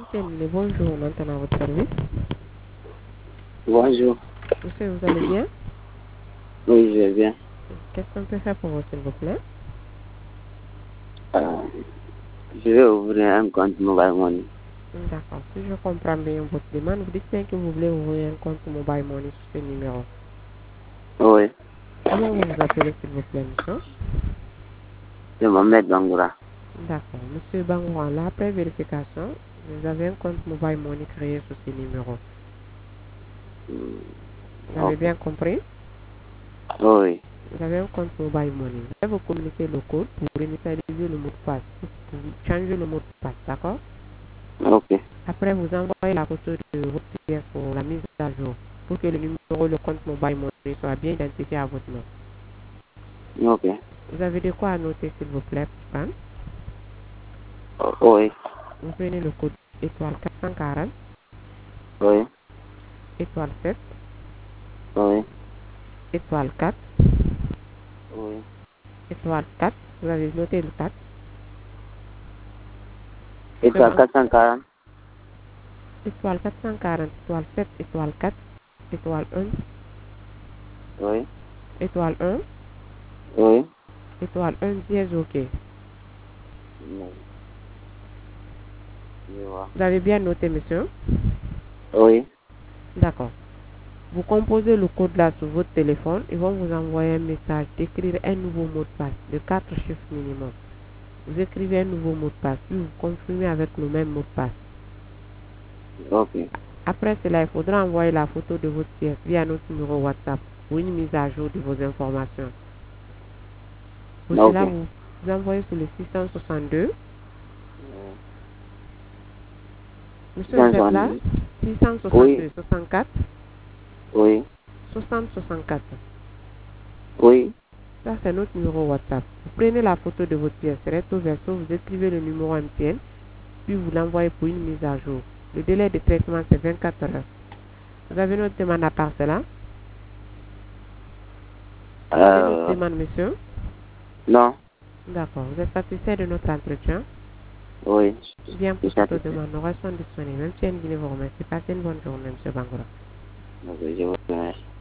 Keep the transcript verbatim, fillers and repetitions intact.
Monsieur Nene, bonjour, maintenant à votre service. Bonjour. Monsieur, vous allez bien? Oui, je vais bien. Qu'est-ce qu'on peut faire pour vous, s'il vous plaît? Euh, je vais ouvrir un compte Mobile Money. D'accord. Si je comprends bien votre demande, vous dites bien que vous voulez ouvrir un compte Mobile Money sur ce numéro. Oui, Comment vous vous appelez, s'il vous plaît, monsieur? je vais me mettre Bangoura. D'accord. Monsieur Bangoura, là, après vérification, vous avez un compte Mobile Money créé sur ce numéro. Vous avez Ok. bien compris? Oui, Vous avez un compte Mobile Money. Je vais vous communiquer le code pour initialiser le mot de passe, pour changer le mot de passe, d'accord? ok. Après, vous envoyez la photo de votre pièce pour la mise à jour, pour que le numéro, le compte Mobile Money soit bien identifié à votre nom. Ok. Vous avez de quoi noter, s'il vous plaît, Pan? Oui, Vous prenez le code étoile quatre cent quarante, oui, étoile sept, oui, étoile quatre, oui. étoile quatre. Vous avez noté le quatre. Et Après, toi, en- quatre cent quarante? étoile quatre cent quarante, étoile sept, étoile quatre, étoile un, Oui, étoile un, oui. étoile un, dièse OK. Oui, je vois. Vous avez bien noté, monsieur? Oui, D'accord. Vous composez le code là sur votre téléphone. Ils vont vous envoyer un message d'écrire un nouveau mot de passe de quatre chiffres minimum. Vous écrivez un nouveau mot de passe, puis vous confirmez avec le même mot de passe. ok. Après cela, il faudra envoyer la photo de votre pièce via notre numéro WhatsApp pour une mise à jour de vos informations. Pour Ok. cela, vous, vous envoyez sur le six cent soixante-deux. Monsieur, vous êtes là? cinq cent dix. six cent Oui, soixante-deux, soixante-quatre, oui, soixante, soixante-quatre. oui. Ça, c'est notre numéro WhatsApp. Vous prenez la photo de votre pièce recto verso, vous écrivez le numéro M T N, puis vous l'envoyez pour une mise à jour. Le délai de traitement, c'est vingt-quatre heures. Vous avez notre demande à part cela? Vous avez notre Euh, demande, monsieur? non. D'accord. Vous êtes satisfait de notre entretien? Oui, Bien, je pour suis toute satisfait. demande, nous restons disponibles. M T N Guinée vous remercie. Passez une bonne journée, monsieur Bangoura. Ok, je vous remercie.